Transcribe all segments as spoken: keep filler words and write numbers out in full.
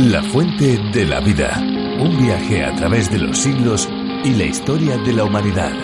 La fuente de la vida. Un viaje a través de los siglos y la historia de la humanidad.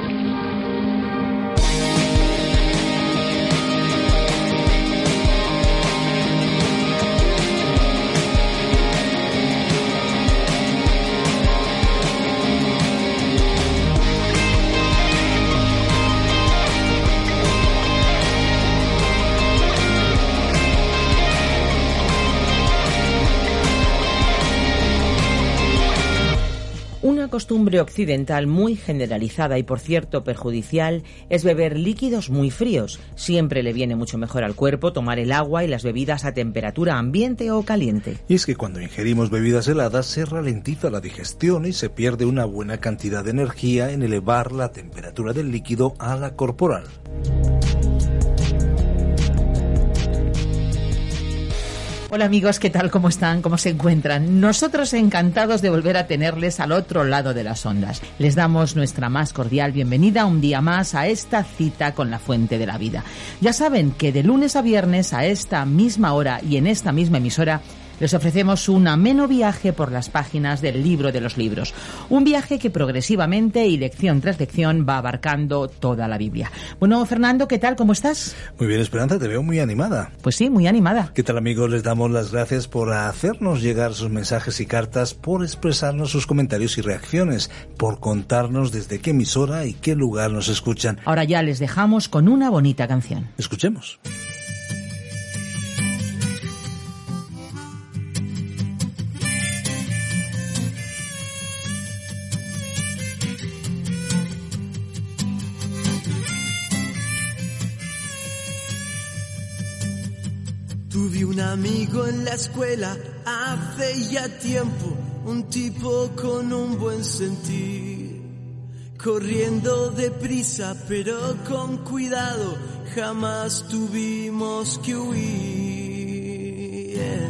Una costumbre occidental muy generalizada y, por cierto, perjudicial es beber líquidos muy fríos. Siempre le viene mucho mejor al cuerpo tomar el agua y las bebidas a temperatura ambiente o caliente. Y es que cuando ingerimos bebidas heladas se ralentiza la digestión y se pierde una buena cantidad de energía en elevar la temperatura del líquido a la corporal. Hola amigos, ¿qué tal? ¿Cómo están? ¿Cómo se encuentran? Nosotros encantados de volver a tenerles al otro lado de las ondas. Les damos nuestra más cordial bienvenida un día más a esta cita con la fuente de la vida. Ya saben que de lunes a viernes a esta misma hora y en esta misma emisora les ofrecemos un ameno viaje por las páginas del libro de los libros. Un viaje que progresivamente y lección tras lección va abarcando toda la Biblia. Bueno, Fernando, ¿qué tal? ¿Cómo estás? Muy bien, Esperanza, te veo muy animada. Pues sí, muy animada. ¿Qué tal, amigos? Les damos las gracias por hacernos llegar sus mensajes y cartas, por expresarnos sus comentarios y reacciones, por contarnos desde qué emisora y qué lugar nos escuchan. Ahora ya les dejamos con una bonita canción. Escuchemos. Tuve un amigo en la escuela hace ya tiempo, un tipo con un buen sentir, corriendo deprisa pero con cuidado, jamás tuvimos que huir. Yeah.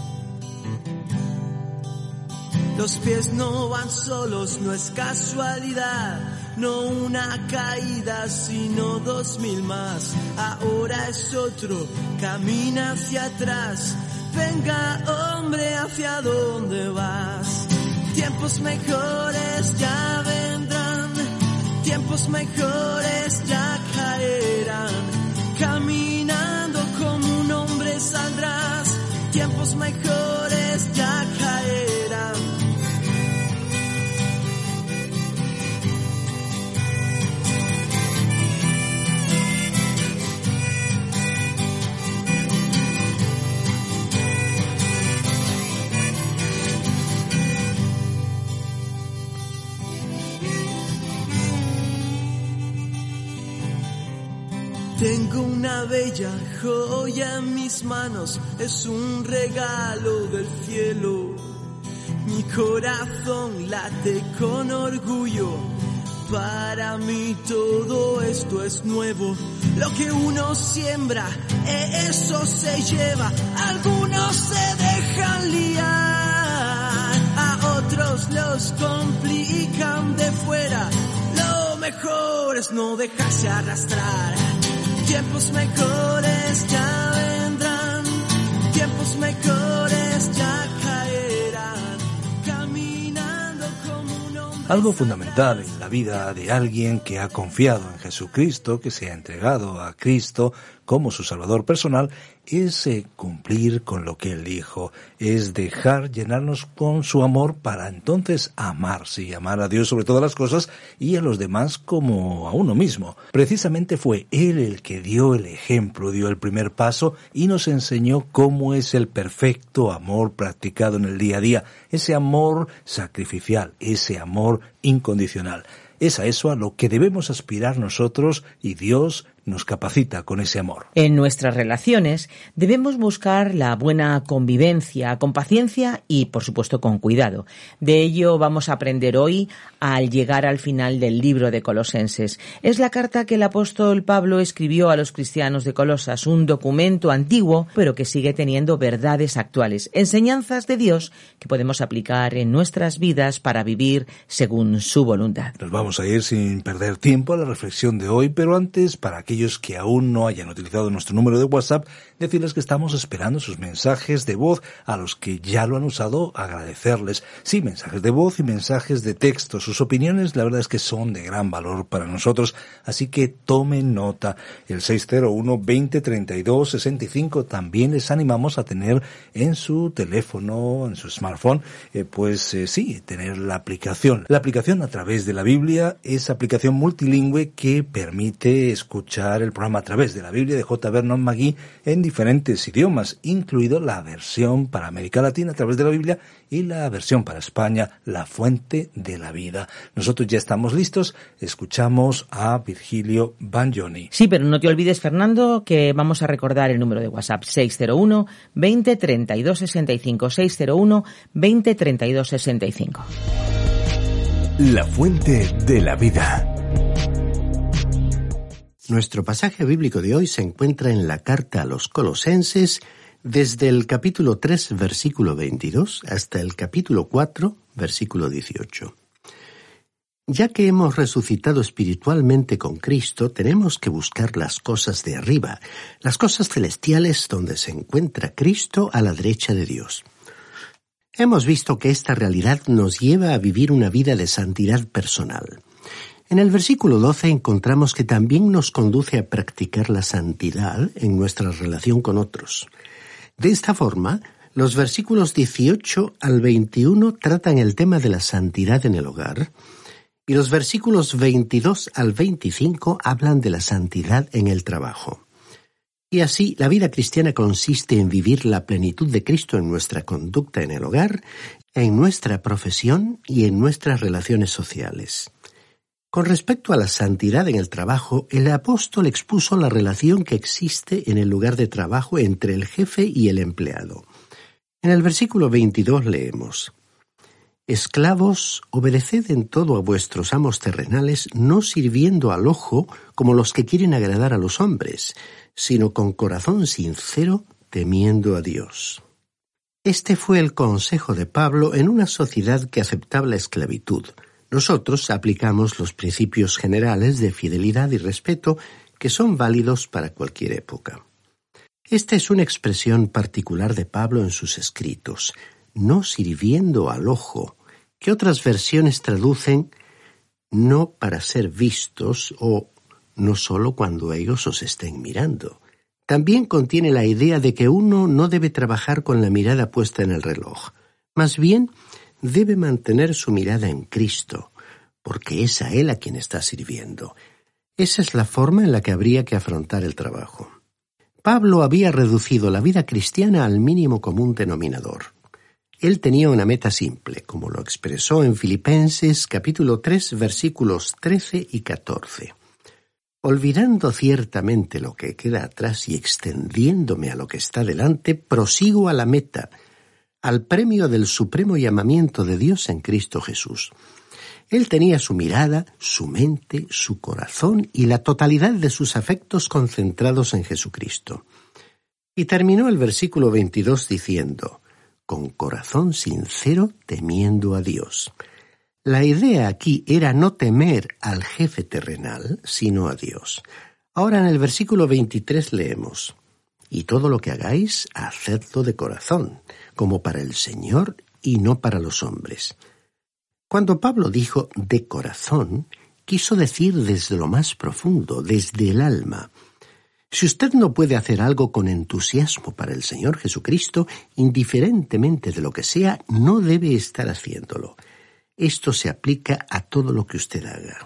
Los pies no van solos, no es casualidad, no una caída, sino dos mil más. Ahora es otro, camina hacia atrás. Venga, hombre, ¿hacia dónde vas? Tiempos mejores ya vendrán, tiempos mejores ya caerán. Caminando como un hombre saldrás, tiempos mejores ya caerán. Tengo una bella joya en mis manos, es un regalo del cielo. Mi corazón late con orgullo, para mí todo esto es nuevo. Lo que uno siembra, eso se lleva. Algunos se dejan liar, a otros los complican de fuera. Lo mejor es no dejarse arrastrar. Tiempos mejores ya vendrán, tiempos mejores ya caerán, caminando como un hombre. Algo fundamental en la vida de alguien que ha confiado en Jesucristo, que se ha entregado a Cristo como su Salvador personal, es eh, cumplir con lo que Él dijo, es dejar llenarnos con su amor para entonces amarse y amar a Dios sobre todas las cosas y a los demás como a uno mismo. Precisamente fue Él el que dio el ejemplo, dio el primer paso y nos enseñó cómo es el perfecto amor practicado en el día a día, ese amor sacrificial, ese amor incondicional. Es a eso a lo que debemos aspirar nosotros y Dios nos capacita con ese amor. En nuestras relaciones debemos buscar la buena convivencia, con paciencia y, por supuesto, con cuidado. De ello vamos a aprender hoy al llegar al final del libro de Colosenses. Es la carta que el apóstol Pablo escribió a los cristianos de Colosas, un documento antiguo, pero que sigue teniendo verdades actuales, enseñanzas de Dios que podemos aplicar en nuestras vidas para vivir según su voluntad. Nos vamos a ir sin perder tiempo a la reflexión de hoy, pero antes, para que aquellos que aún no hayan utilizado nuestro número de WhatsApp, decirles que estamos esperando sus mensajes de voz. A los que ya lo han usado, agradecerles. Sí, mensajes de voz y mensajes de texto. Sus opiniones, la verdad es que son de gran valor para nosotros, así que tomen nota. El seis cero uno, veinte, treinta y dos, sesenta y cinco también les animamos a tener en su teléfono, en su smartphone, eh, pues eh, sí, tener la aplicación. La aplicación a través de la Biblia es aplicación multilingüe que permite escuchar el programa a través de la Biblia de J. Vernon McGee en diferentes idiomas, incluido la versión para América Latina a través de la Biblia y la versión para España, La Fuente de la Vida. Nosotros ya estamos listos, escuchamos a Virgilio Bagnoni. Sí, pero no te olvides, Fernando, que vamos a recordar el número de WhatsApp seis cero uno, veinte, treinta y dos, sesenta y cinco, seis cero uno, veinte, treinta y dos, sesenta y cinco. La Fuente de la Vida. Nuestro pasaje bíblico de hoy se encuentra en la carta a los Colosenses, desde el capítulo tres, versículo veintidós, hasta el capítulo cuatro, versículo dieciocho. Ya que hemos resucitado espiritualmente con Cristo, tenemos que buscar las cosas de arriba, las cosas celestiales donde se encuentra Cristo a la derecha de Dios. Hemos visto que esta realidad nos lleva a vivir una vida de santidad personal. En el versículo doce encontramos que también nos conduce a practicar la santidad en nuestra relación con otros. De esta forma, los versículos dieciocho al veintiuno tratan el tema de la santidad en el hogar, y los versículos veintidós al veinticinco hablan de la santidad en el trabajo. Y así, la vida cristiana consiste en vivir la plenitud de Cristo en nuestra conducta en el hogar, en nuestra profesión y en nuestras relaciones sociales. Con respecto a la santidad en el trabajo, el apóstol expuso la relación que existe en el lugar de trabajo entre el jefe y el empleado. En el versículo veintidós leemos: «Esclavos, obedeced en todo a vuestros amos terrenales, no sirviendo al ojo como los que quieren agradar a los hombres, sino con corazón sincero, temiendo a Dios». Este fue el consejo de Pablo en una sociedad que aceptaba la esclavitud. Nosotros aplicamos los principios generales de fidelidad y respeto que son válidos para cualquier época. Esta es una expresión particular de Pablo en sus escritos, no sirviendo al ojo, que otras versiones traducen no para ser vistos o no solo cuando ellos os estén mirando. También contiene la idea de que uno no debe trabajar con la mirada puesta en el reloj. Más bien, debe mantener su mirada en Cristo, porque es a Él a quien está sirviendo. Esa es la forma en la que habría que afrontar el trabajo. Pablo había reducido la vida cristiana al mínimo común denominador. Él tenía una meta simple, como lo expresó en Filipenses capítulo tres, versículos trece y catorce. Olvidando ciertamente lo que queda atrás y extendiéndome a lo que está delante, prosigo a la meta, al premio del supremo llamamiento de Dios en Cristo Jesús. Él tenía su mirada, su mente, su corazón y la totalidad de sus afectos concentrados en Jesucristo. Y terminó el versículo veintidós diciendo: «Con corazón sincero, temiendo a Dios». La idea aquí era no temer al jefe terrenal, sino a Dios. Ahora en el versículo veintitrés leemos: «Y todo lo que hagáis, hacedlo de corazón, como para el Señor y no para los hombres». Cuando Pablo dijo «de corazón», quiso decir desde lo más profundo, desde el alma. Si usted no puede hacer algo con entusiasmo para el Señor Jesucristo, indiferentemente de lo que sea, no debe estar haciéndolo. Esto se aplica a todo lo que usted haga.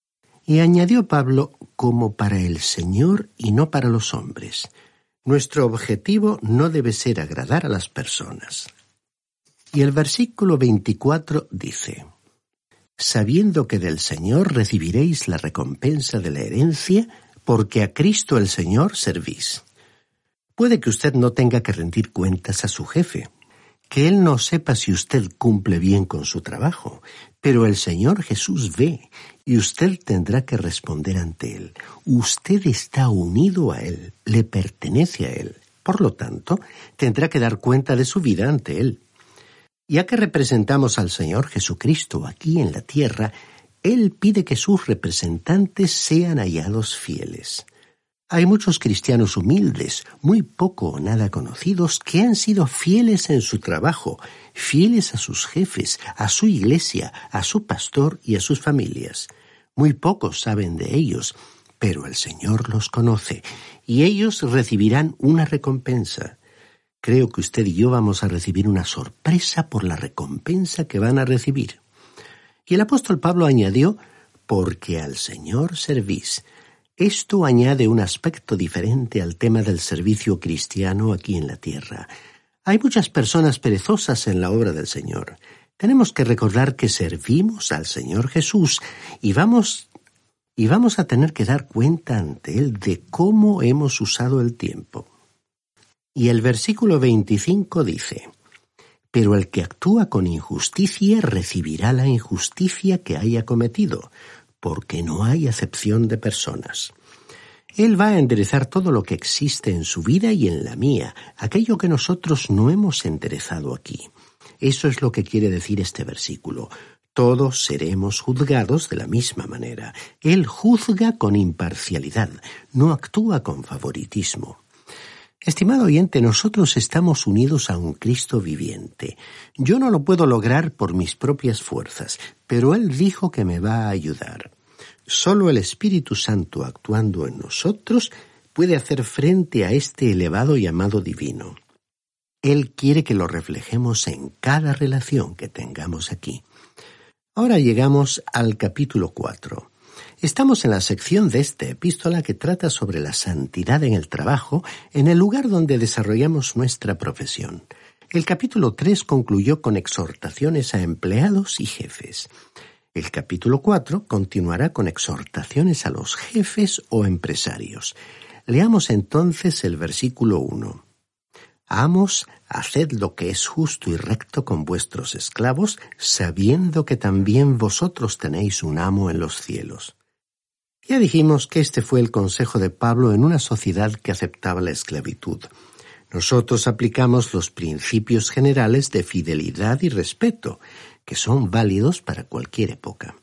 Y añadió Pablo, como para el Señor y no para los hombres. Nuestro objetivo no debe ser agradar a las personas. Y el versículo veinticuatro dice: «Sabiendo que del Señor recibiréis la recompensa de la herencia, porque a Cristo el Señor servís». Puede que usted no tenga que rendir cuentas a su jefe, que él no sepa si usted cumple bien con su trabajo, pero el Señor Jesús ve y usted tendrá que responder ante Él. Usted está unido a Él, le pertenece a Él. Por lo tanto, tendrá que dar cuenta de su vida ante Él. Ya que representamos al Señor Jesucristo aquí en la tierra, Él pide que sus representantes sean hallados fieles. Hay muchos cristianos humildes, muy poco o nada conocidos, que han sido fieles en su trabajo, fieles a sus jefes, a su iglesia, a su pastor y a sus familias. Muy pocos saben de ellos, pero el Señor los conoce, y ellos recibirán una recompensa. Creo que usted y yo vamos a recibir una sorpresa por la recompensa que van a recibir. Y el apóstol Pablo añadió, porque al Señor servís. Esto añade un aspecto diferente al tema del servicio cristiano aquí en la tierra. Hay muchas personas perezosas en la obra del Señor. Tenemos que recordar que servimos al Señor Jesús y vamos, y vamos a tener que dar cuenta ante Él de cómo hemos usado el tiempo. Y el versículo veinticinco dice, pero el que actúa con injusticia recibirá la injusticia que haya cometido, porque no hay acepción de personas. Él va a enderezar todo lo que existe en su vida y en la mía, aquello que nosotros no hemos enderezado aquí. Eso es lo que quiere decir este versículo. Todos seremos juzgados de la misma manera. Él juzga con imparcialidad, no actúa con favoritismo. Estimado oyente, nosotros estamos unidos a un Cristo viviente. Yo no lo puedo lograr por mis propias fuerzas, pero Él dijo que me va a ayudar. Solo el Espíritu Santo actuando en nosotros puede hacer frente a este elevado llamado divino. Él quiere que lo reflejemos en cada relación que tengamos aquí. Ahora llegamos al capítulo cuatro. Estamos en la sección de esta epístola que trata sobre la santidad en el trabajo, en el lugar donde desarrollamos nuestra profesión. El capítulo tres concluyó con exhortaciones a empleados y jefes. El capítulo cuatro continuará con exhortaciones a los jefes o empresarios. Leamos entonces el versículo uno. Amos, haced lo que es justo y recto con vuestros esclavos, sabiendo que también vosotros tenéis un amo en los cielos. Ya dijimos que este fue el consejo de Pablo en una sociedad que aceptaba la esclavitud. Nosotros aplicamos los principios generales de fidelidad y respeto, que son válidos para cualquier época.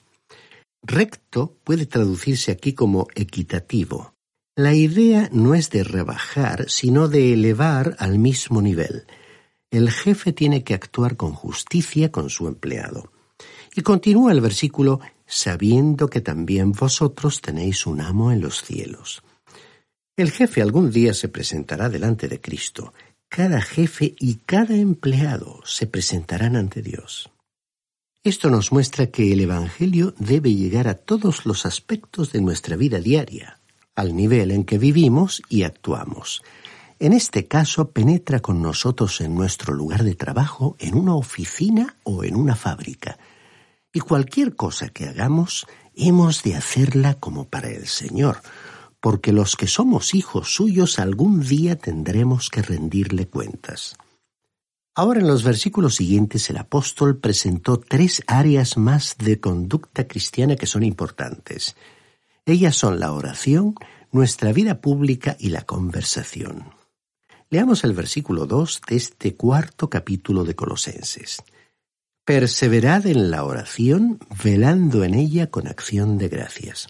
Recto puede traducirse aquí como equitativo. La idea no es de rebajar, sino de elevar al mismo nivel. El jefe tiene que actuar con justicia con su empleado. Y continúa el versículo, sabiendo que también vosotros tenéis un amo en los cielos. El jefe algún día se presentará delante de Cristo. Cada jefe y cada empleado se presentarán ante Dios. Esto nos muestra que el Evangelio debe llegar a todos los aspectos de nuestra vida diaria, al nivel en que vivimos y actuamos. En este caso, penetra con nosotros en nuestro lugar de trabajo, en una oficina o en una fábrica. Y cualquier cosa que hagamos, hemos de hacerla como para el Señor, porque los que somos hijos suyos algún día tendremos que rendirle cuentas. Ahora en los versículos siguientes el apóstol presentó tres áreas más de conducta cristiana que son importantes. Ellas son la oración, nuestra vida pública y la conversación. Leamos el versículo dos de este cuarto capítulo de Colosenses. Perseverad en la oración, velando en ella con acción de gracias.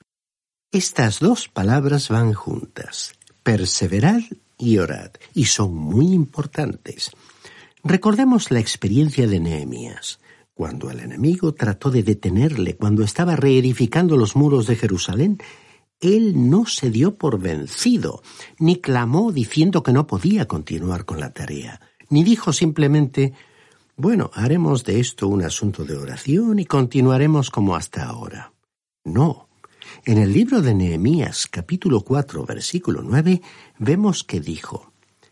Estas dos palabras van juntas, perseverad y orad, y son muy importantes. Recordemos la experiencia de Nehemías, cuando el enemigo trató de detenerle, cuando estaba reedificando los muros de Jerusalén. Él no se dio por vencido, ni clamó diciendo que no podía continuar con la tarea, ni dijo simplemente, bueno, haremos de esto un asunto de oración y continuaremos como hasta ahora. No. En el libro de Nehemías, capítulo cuatro, versículo nueve, vemos que dijo,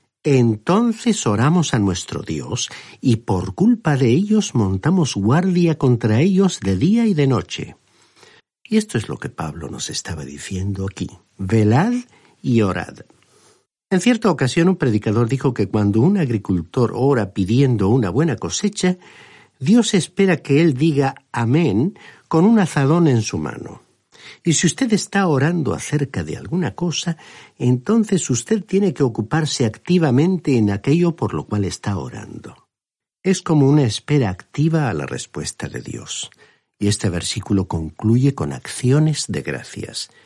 entonces oramos a nuestro Dios, y por culpa de ellos montamos guardia contra ellos de día y de noche. Y esto es lo que Pablo nos estaba diciendo aquí. Velad y orad. En cierta ocasión un predicador dijo que cuando un agricultor ora pidiendo una buena cosecha, Dios espera que él diga amén con un azadón en su mano. Y si usted está orando acerca de alguna cosa, entonces usted tiene que ocuparse activamente en aquello por lo cual está orando. Es como una espera activa a la respuesta de Dios. Y este versículo concluye con acciones de gracias.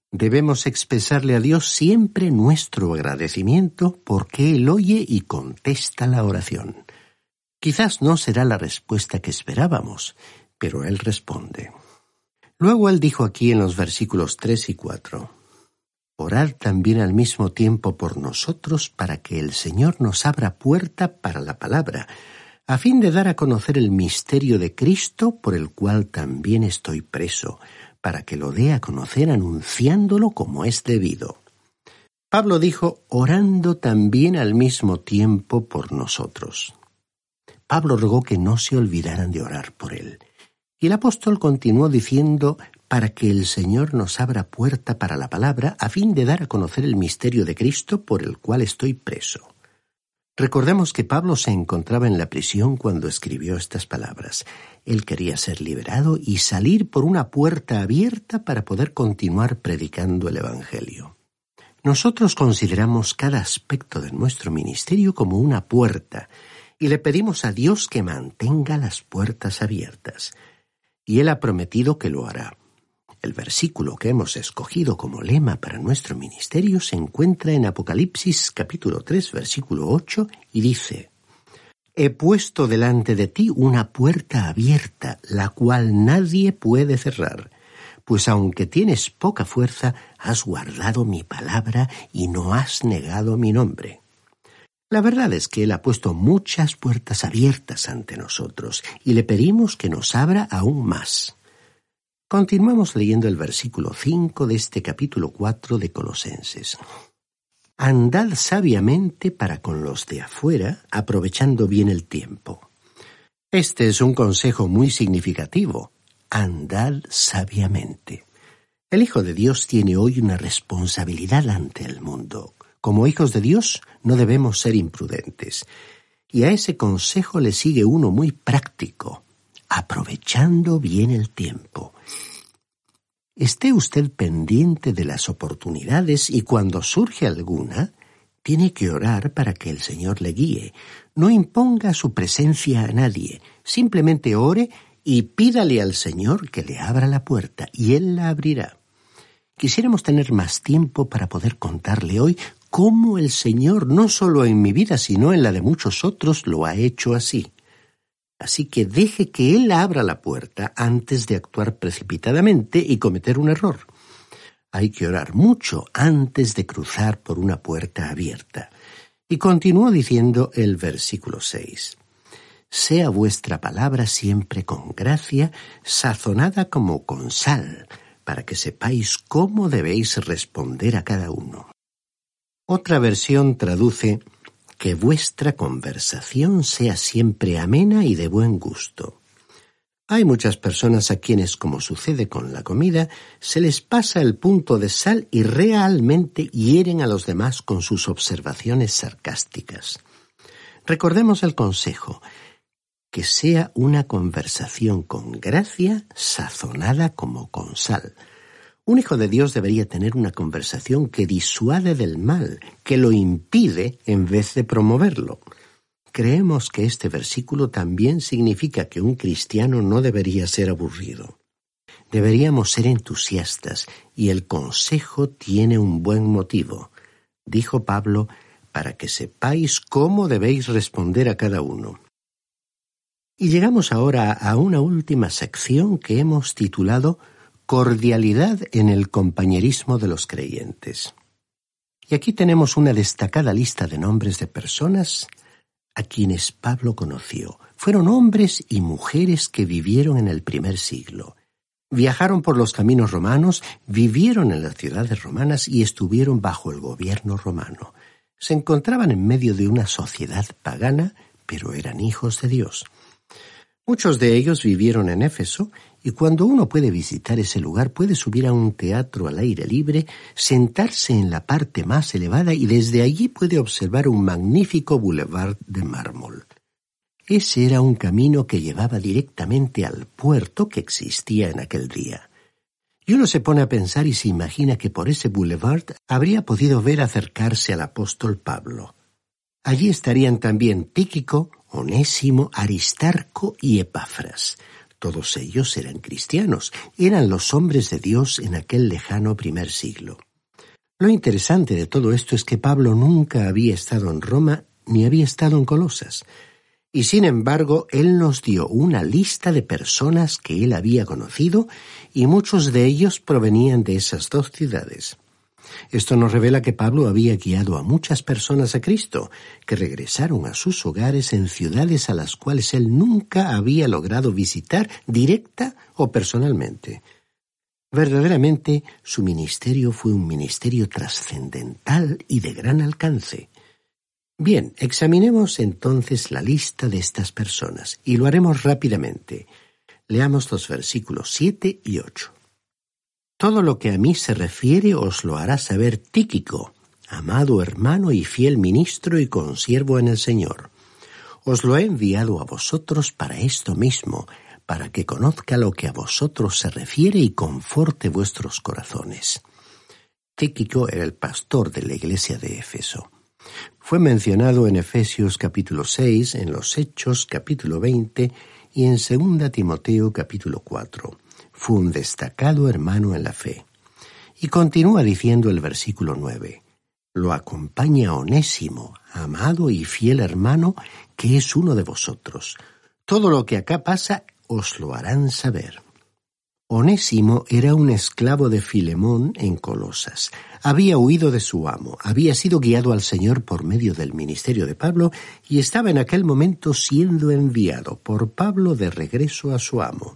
Debemos expresarle a Dios siempre nuestro agradecimiento porque Él oye y contesta la oración. Quizás no será la respuesta que esperábamos, pero Él responde. Luego Él dijo aquí en los versículos tres y cuatro, «Orad también al mismo tiempo por nosotros para que el Señor nos abra puerta para la palabra, a fin de dar a conocer el misterio de Cristo por el cual también estoy preso, para que lo dé a conocer anunciándolo como es debido». Pablo dijo, orando también al mismo tiempo por nosotros. Pablo rogó que no se olvidaran de orar por él. Y el apóstol continuó diciendo, para que el Señor nos abra puerta para la palabra, a fin de dar a conocer el misterio de Cristo por el cual estoy preso. Recordemos que Pablo se encontraba en la prisión cuando escribió estas palabras. Él quería ser liberado y salir por una puerta abierta para poder continuar predicando el Evangelio. Nosotros consideramos cada aspecto de nuestro ministerio como una puerta y le pedimos a Dios que mantenga las puertas abiertas. Y Él ha prometido que lo hará. El versículo que hemos escogido como lema para nuestro ministerio se encuentra en Apocalipsis capítulo tres, versículo ocho, y dice, «He puesto delante de ti una puerta abierta, la cual nadie puede cerrar, pues aunque tienes poca fuerza, has guardado mi palabra y no has negado mi nombre». La verdad es que Él ha puesto muchas puertas abiertas ante nosotros y le pedimos que nos abra aún más. Continuamos leyendo el versículo cinco de este capítulo cuatro de Colosenses. Andad sabiamente para con los de afuera, aprovechando bien el tiempo. Este es un consejo muy significativo. Andad sabiamente. El Hijo de Dios tiene hoy una responsabilidad ante el mundo. Como hijos de Dios no debemos ser imprudentes. Y a ese consejo le sigue uno muy práctico, aprovechando bien el tiempo. Esté usted pendiente de las oportunidades y cuando surge alguna, tiene que orar para que el Señor le guíe. No imponga su presencia a nadie, simplemente ore y pídale al Señor que le abra la puerta y Él la abrirá. Quisiéramos tener más tiempo para poder contarle hoy cómo el Señor, no solo en mi vida, sino en la de muchos otros, lo ha hecho así. Así que deje que Él abra la puerta antes de actuar precipitadamente y cometer un error. Hay que orar mucho antes de cruzar por una puerta abierta. Y continuó diciendo el versículo seis. Sea vuestra palabra siempre con gracia, sazonada como con sal, para que sepáis cómo debéis responder a cada uno. Otra versión traduce, que vuestra conversación sea siempre amena y de buen gusto. Hay muchas personas a quienes, como sucede con la comida, se les pasa el punto de sal y realmente hieren a los demás con sus observaciones sarcásticas. Recordemos el consejo, que sea una conversación con gracia, sazonada como con sal. Un hijo de Dios debería tener una conversación que disuade del mal, que lo impide en vez de promoverlo. Creemos que este versículo también significa que un cristiano no debería ser aburrido. Deberíamos ser entusiastas y el consejo tiene un buen motivo. Dijo Pablo, para que sepáis cómo debéis responder a cada uno. Y llegamos ahora a una última sección que hemos titulado Cordialidad en el compañerismo de los creyentes. Y aquí tenemos una destacada lista de nombres de personas a quienes Pablo conoció. Fueron hombres y mujeres que vivieron en el primer siglo. Viajaron por los caminos romanos, vivieron en las ciudades romanas y estuvieron bajo el gobierno romano. Se encontraban en medio de una sociedad pagana, pero eran hijos de Dios. Muchos de ellos vivieron en Éfeso, y cuando uno puede visitar ese lugar, puede subir a un teatro al aire libre, sentarse en la parte más elevada y desde allí puede observar un magnífico boulevard de mármol. Ese era un camino que llevaba directamente al puerto que existía en aquel día. Y uno se pone a pensar y se imagina que por ese boulevard habría podido ver acercarse al apóstol Pablo. Allí estarían también Tíquico, Onésimo, Aristarco y Epafras. Todos ellos eran cristianos, eran los hombres de Dios en aquel lejano primer siglo. Lo interesante de todo esto es que Pablo nunca había estado en Roma ni había estado en Colosas. Y sin embargo, él nos dio una lista de personas que él había conocido y muchos de ellos provenían de esas dos ciudades. Esto nos revela que Pablo había guiado a muchas personas a Cristo, que regresaron a sus hogares en ciudades a las cuales él nunca había logrado visitar directa o personalmente. Verdaderamente, su ministerio fue un ministerio trascendental y de gran alcance. Bien, examinemos entonces la lista de estas personas, y lo haremos rápidamente. Leamos los versículos siete y ocho. Todo lo que a mí se refiere os lo hará saber Tíquico, amado hermano y fiel ministro y consiervo en el Señor. Os lo he enviado a vosotros para esto mismo, para que conozca lo que a vosotros se refiere y conforte vuestros corazones. Tíquico era el pastor de la iglesia de Éfeso. Fue mencionado en Efesios capítulo seis, en los Hechos capítulo veinte y en segunda Timoteo capítulo cuatro. Fue un destacado hermano en la fe. Y continúa diciendo el versículo nueve. Lo acompaña Onésimo, amado y fiel hermano, que es uno de vosotros. Todo lo que acá pasa os lo harán saber. Onésimo era un esclavo de Filemón en Colosas. Había huido de su amo, había sido guiado al Señor por medio del ministerio de Pablo y estaba en aquel momento siendo enviado por Pablo de regreso a su amo.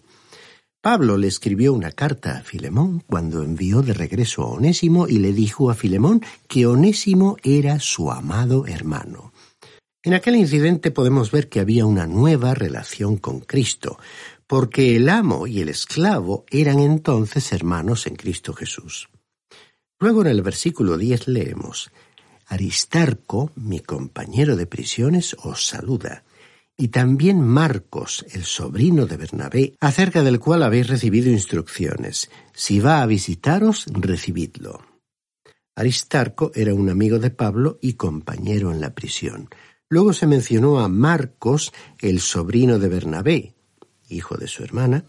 Pablo le escribió una carta a Filemón cuando envió de regreso a Onésimo y le dijo a Filemón que Onésimo era su amado hermano. En aquel incidente podemos ver que había una nueva relación con Cristo, porque el amo y el esclavo eran entonces hermanos en Cristo Jesús. Luego en el versículo diez leemos: Aristarco, mi compañero de prisiones, os saluda, y también Marcos, el sobrino de Bernabé, acerca del cual habéis recibido instrucciones. Si va a visitaros, recibidlo. Aristarco era un amigo de Pablo y compañero en la prisión. Luego se mencionó a Marcos, el sobrino de Bernabé, hijo de su hermana.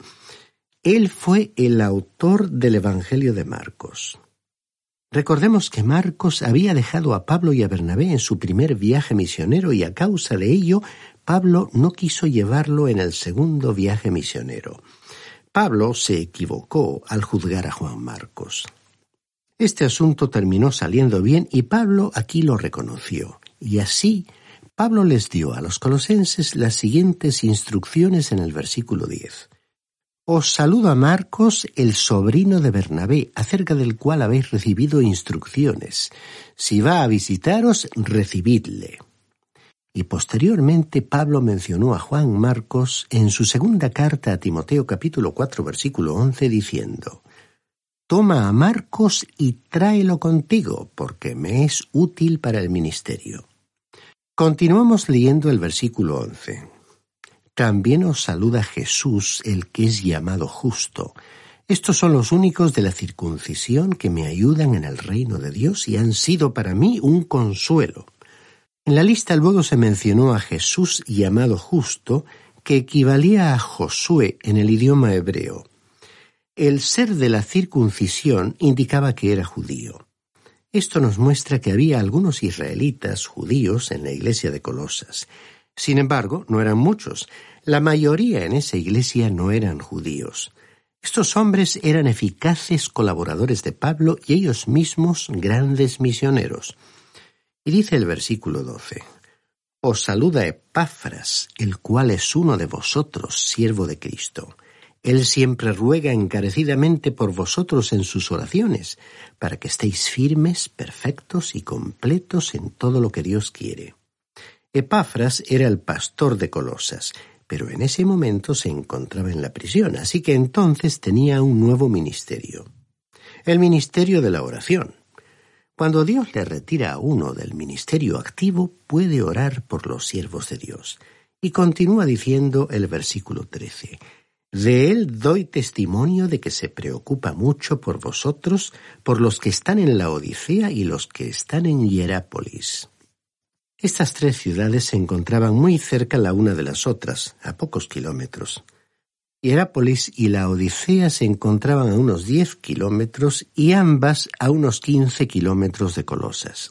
Él fue el autor del Evangelio de Marcos. Recordemos que Marcos había dejado a Pablo y a Bernabé en su primer viaje misionero y a causa de ello, Pablo no quiso llevarlo en el segundo viaje misionero. Pablo se equivocó al juzgar a Juan Marcos. Este asunto terminó saliendo bien y Pablo aquí lo reconoció. Y así, Pablo les dio a los colosenses las siguientes instrucciones en el versículo diez. Os saludo a Marcos, el sobrino de Bernabé, acerca del cual habéis recibido instrucciones. Si va a visitaros, recibidle. Y posteriormente Pablo mencionó a Juan Marcos en su segunda carta a Timoteo capítulo cuatro versículo once diciendo: Toma a Marcos y tráelo contigo, porque me es útil para el ministerio. Continuamos leyendo el versículo once. También os saluda Jesús, el que es llamado justo. Estos son los únicos de la circuncisión que me ayudan en el reino de Dios y han sido para mí un consuelo. En la lista luego se mencionó a Jesús llamado justo, que equivalía a Josué en el idioma hebreo. El ser de la circuncisión indicaba que era judío. Esto nos muestra que había algunos israelitas judíos en la iglesia de Colosas. Sin embargo, no eran muchos. La mayoría en esa iglesia no eran judíos. Estos hombres eran eficaces colaboradores de Pablo y ellos mismos grandes misioneros. Y dice el versículo doce: Os saluda Epafras, el cual es uno de vosotros, siervo de Cristo. Él siempre ruega encarecidamente por vosotros en sus oraciones, para que estéis firmes, perfectos y completos en todo lo que Dios quiere. Epafras era el pastor de Colosas, pero en ese momento se encontraba en la prisión, así que entonces tenía un nuevo ministerio. El ministerio de la oración. Cuando Dios le retira a uno del ministerio activo, puede orar por los siervos de Dios. Y continúa diciendo el versículo trece. De él doy testimonio de que se preocupa mucho por vosotros, por los que están en la Odisea y los que están en Hierápolis. Estas tres ciudades se encontraban muy cerca la una de las otras, a pocos kilómetros. Hierápolis y la Odisea se encontraban a unos diez kilómetros y ambas a unos quince kilómetros de Colosas.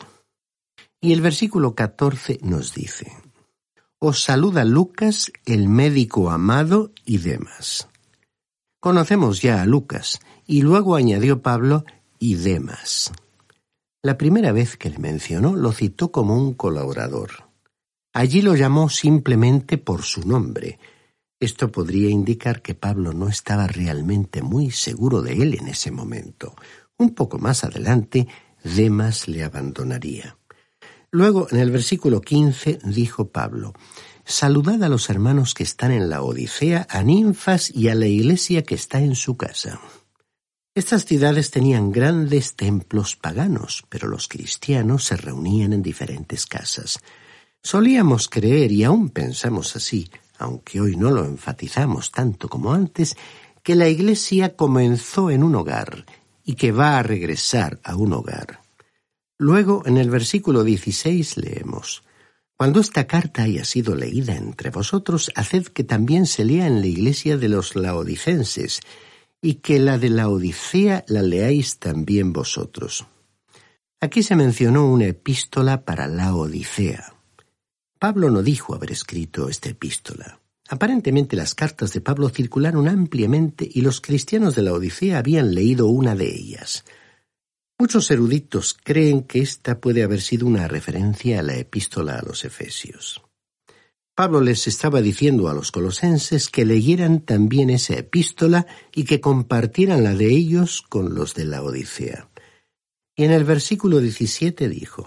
Y el versículo catorce nos dice: Os saluda Lucas, el médico amado, y Demas. Conocemos ya a Lucas, y luego añadió Pablo, y Demas. La primera vez que le mencionó lo citó como un colaborador. Allí lo llamó simplemente por su nombre. Esto podría indicar que Pablo no estaba realmente muy seguro de él en ese momento. Un poco más adelante, Demas le abandonaría. Luego, en el versículo quince, dijo Pablo: Saludad a los hermanos que están en la Odisea, a Ninfas y a la iglesia que está en su casa. Estas ciudades tenían grandes templos paganos, pero los cristianos se reunían en diferentes casas. Solíamos creer, y aún pensamos así, aunque hoy no lo enfatizamos tanto como antes, que la iglesia comenzó en un hogar y que va a regresar a un hogar. Luego, en el versículo dieciséis, leemos: Cuando esta carta haya sido leída entre vosotros, haced que también se lea en la iglesia de los laodicenses, y que la de la Odisea la leáis también vosotros. Aquí se mencionó una epístola para la Odisea. Pablo no dijo haber escrito esta epístola. Aparentemente las cartas de Pablo circularon ampliamente y los cristianos de la Odisea habían leído una de ellas. Muchos eruditos creen que esta puede haber sido una referencia a la epístola a los Efesios. Pablo les estaba diciendo a los colosenses que leyeran también esa epístola y que compartieran la de ellos con los de la Odisea. Y en el versículo diecisiete dijo: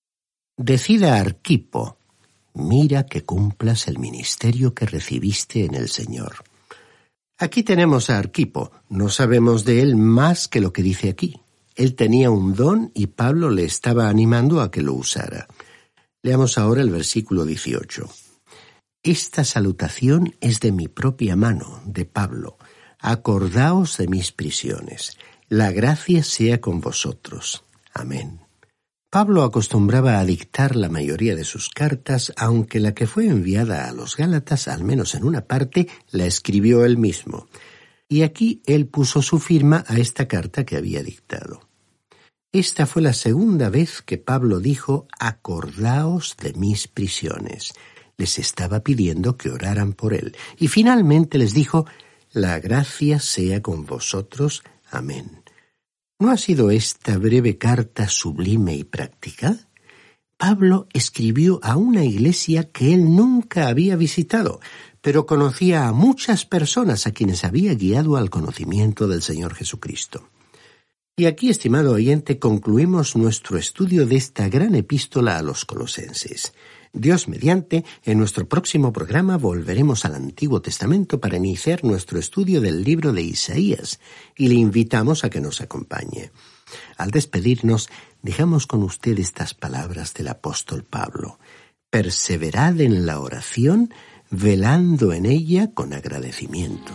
Decida Arquipo, mira que cumplas el ministerio que recibiste en el Señor. Aquí tenemos a Arquipo, no sabemos de él más que lo que dice aquí. Él tenía un don y Pablo le estaba animando a que lo usara. Leamos ahora el versículo dieciocho. Esta salutación es de mi propia mano, de Pablo. Acordaos de mis prisiones. La gracia sea con vosotros. Amén. Pablo acostumbraba a dictar la mayoría de sus cartas, aunque la que fue enviada a los Gálatas, al menos en una parte, la escribió él mismo. Y aquí él puso su firma a esta carta que había dictado. Esta fue la segunda vez que Pablo dijo: acordaos de mis prisiones. Les estaba pidiendo que oraran por él. Y finalmente les dijo: la gracia sea con vosotros. Amén. ¿No ha sido esta breve carta sublime y práctica? Pablo escribió a una iglesia que él nunca había visitado, pero conocía a muchas personas a quienes había guiado al conocimiento del Señor Jesucristo. Y aquí, estimado oyente, concluimos nuestro estudio de esta gran epístola a los colosenses. Dios mediante, en nuestro próximo programa volveremos al Antiguo Testamento para iniciar nuestro estudio del libro de Isaías, y le invitamos a que nos acompañe. Al despedirnos, dejamos con usted estas palabras del apóstol Pablo: perseverad en la oración, velando en ella con agradecimiento.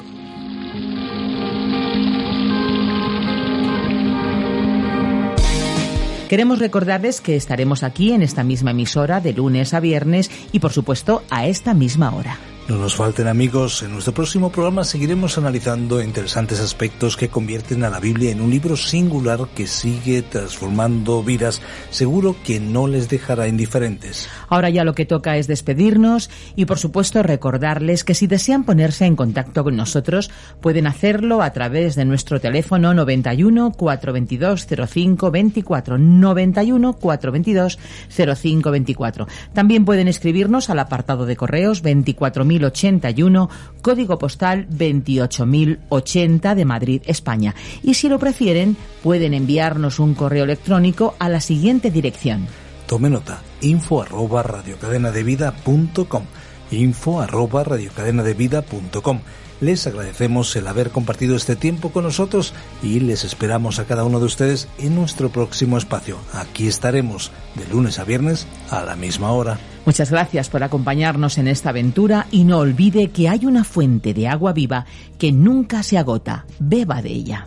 Queremos recordarles que estaremos aquí en esta misma emisora de lunes a viernes y, por supuesto, a esta misma hora. No nos falten, amigos, en nuestro próximo programa seguiremos analizando interesantes aspectos que convierten a la Biblia en un libro singular que sigue transformando vidas. Seguro que no les dejará indiferentes. Ahora ya lo que toca es despedirnos y, por supuesto, recordarles que si desean ponerse en contacto con nosotros pueden hacerlo a través de nuestro teléfono noventa y uno, cuatrocientos veintidós, cero cinco veinticuatro, noventa y uno, cuatrocientos veintidós, cero cinco veinticuatro. También pueden escribirnos al apartado de correos veinticuatro mil ochenta y uno, código postal veintiocho mil ochenta de Madrid, España. Y si lo prefieren, pueden enviarnos un correo electrónico a la siguiente dirección. Tome nota: info arroba radiocadenadevida punto com, info arroba radiocadenadevida punto com. Les agradecemos el haber compartido este tiempo con nosotros y les esperamos a cada uno de ustedes en nuestro próximo espacio. Aquí estaremos de lunes a viernes a la misma hora. Muchas gracias por acompañarnos en esta aventura y no olvide que hay una fuente de agua viva que nunca se agota. Beba de ella.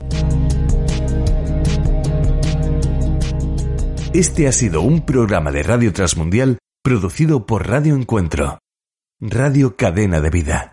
Este ha sido un programa de Radio Transmundial producido por Radio Encuentro, Radio Cadena de Vida.